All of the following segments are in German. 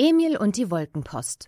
Emil und die Wolkenpost.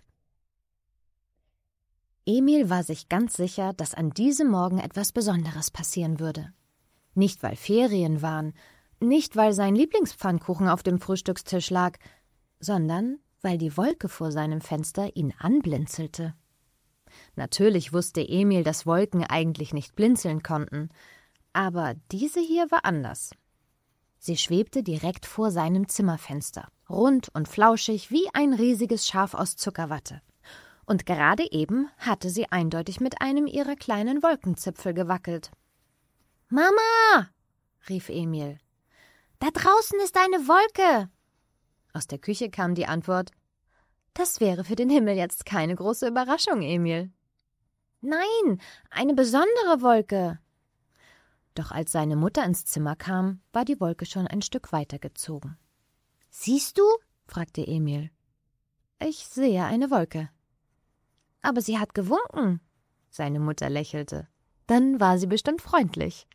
Emil war sich ganz sicher, dass an diesem Morgen etwas Besonderes passieren würde. Nicht, weil Ferien waren, nicht, weil sein Lieblingspfannkuchen auf dem Frühstückstisch lag, sondern weil die Wolke vor seinem Fenster ihn anblinzelte. Natürlich wusste Emil, dass Wolken eigentlich nicht blinzeln konnten, aber diese hier war anders. Sie schwebte direkt vor seinem Zimmerfenster, rund und flauschig wie ein riesiges Schaf aus Zuckerwatte. Und gerade eben hatte sie eindeutig mit einem ihrer kleinen Wolkenzipfel gewackelt. »Mama«, rief Emil, »da draußen ist eine Wolke!« Aus der Küche kam die Antwort, »Das wäre für den Himmel jetzt keine große Überraschung, Emil.« »Nein, eine besondere Wolke!« Doch als seine Mutter ins Zimmer kam, war die Wolke schon ein Stück weitergezogen. »Siehst du?« fragte Emil. »Ich sehe eine Wolke.« »Aber sie hat gewunken.« Seine Mutter lächelte. Dann war sie bestimmt freundlich.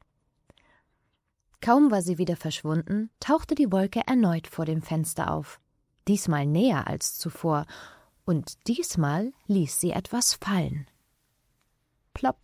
Kaum war sie wieder verschwunden, tauchte die Wolke erneut vor dem Fenster auf. Diesmal näher als zuvor. Und diesmal ließ sie etwas fallen. Plopp.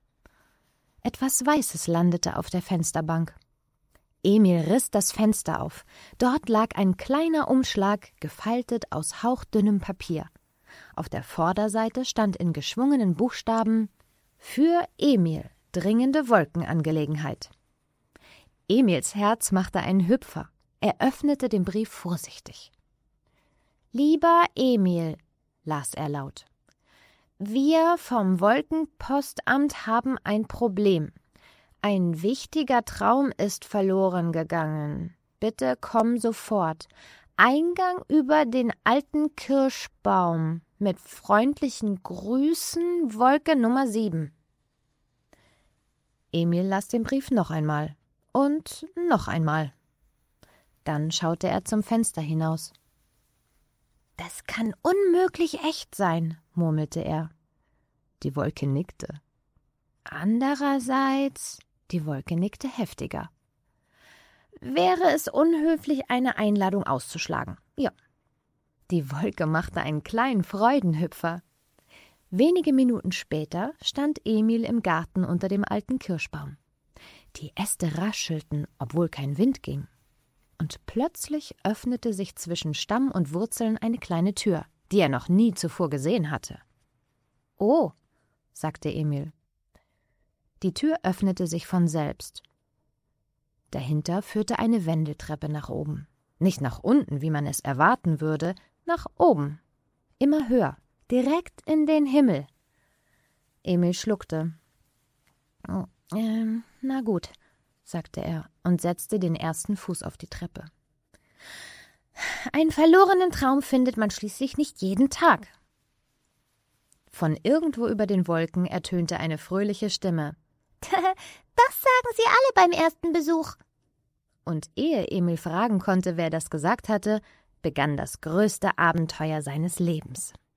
Etwas Weißes landete auf der Fensterbank. Emil riss das Fenster auf. Dort lag ein kleiner Umschlag, gefaltet aus hauchdünnem Papier. Auf der Vorderseite stand in geschwungenen Buchstaben »Für Emil, dringende Wolkenangelegenheit«. Emils Herz machte einen Hüpfer. Er öffnete den Brief vorsichtig. »Lieber Emil«, las er laut, »wir vom Wolkenpostamt haben ein Problem. Ein wichtiger Traum ist verloren gegangen. Bitte komm sofort. Eingang über den alten Kirschbaum. Mit freundlichen Grüßen, Wolke Nummer 7. Emil las den Brief noch einmal und noch einmal. Dann schaute er zum Fenster hinaus. »Das kann unmöglich echt sein«, murmelte er. Die Wolke nickte. »Andererseits«, die Wolke nickte heftiger. »Wäre es unhöflich, eine Einladung auszuschlagen?« »Ja.« Die Wolke machte einen kleinen Freudenhüpfer. Wenige Minuten später stand Emil im Garten unter dem alten Kirschbaum. Die Äste raschelten, obwohl kein Wind ging. Und plötzlich öffnete sich zwischen Stamm und Wurzeln eine kleine Tür, die er noch nie zuvor gesehen hatte. »Oh«, sagte Emil. Die Tür öffnete sich von selbst. Dahinter führte eine Wendeltreppe nach oben. Nicht nach unten, wie man es erwarten würde, nach oben. Immer höher, direkt in den Himmel. Emil schluckte. Na gut«, sagte er und setzte den ersten Fuß auf die Treppe. »Einen verlorenen Traum findet man schließlich nicht jeden Tag.« Von irgendwo über den Wolken ertönte eine fröhliche Stimme. »Das sagen Sie alle beim ersten Besuch.« Und ehe Emil fragen konnte, wer das gesagt hatte, begann das größte Abenteuer seines Lebens.